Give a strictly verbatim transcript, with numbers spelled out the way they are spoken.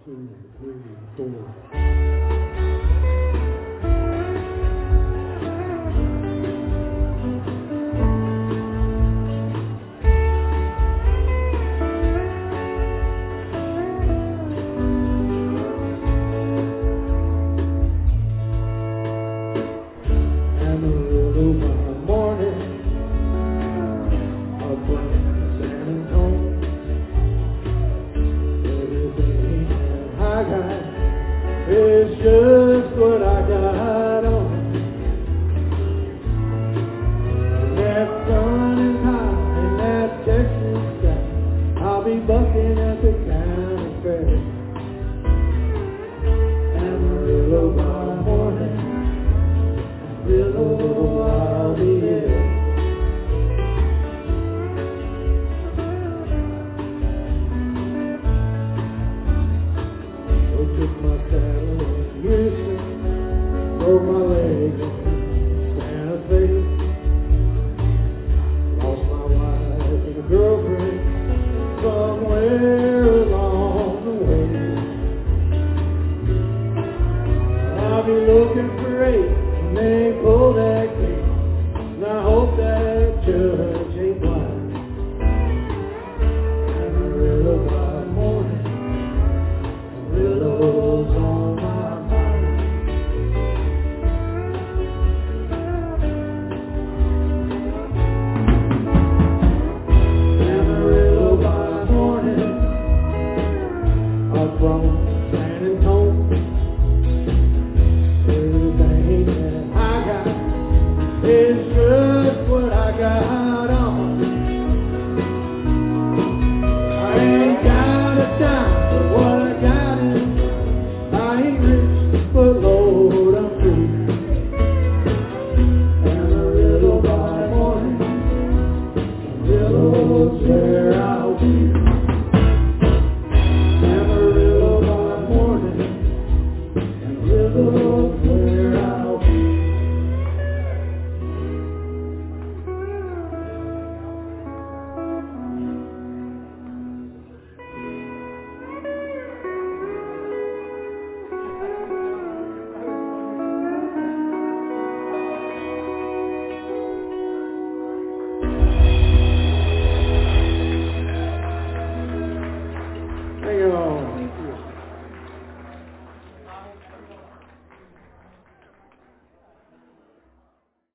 two, three, four. It's just what I got on. And that sun is high in that Texas sky. I'll be bucking at the county fair. Amarillo by morning, Amarillo I'll be there. Took my saddle in Houston, broke my leg in Santa Fe, lost my wife and a girlfriend somewhere along the way. I'll be looking for eight when they pull that gate, and I hope that judge ain't blind. Amarillo by morning, Amarillo's on my mind. Amarillo by morning, up from San Antonio. Everything that I got is just what I got on. I ain't got a dime for what I got. I ain't rich, but Lord, I'm free. Amarillo by morning, Amarillo's where I'll be.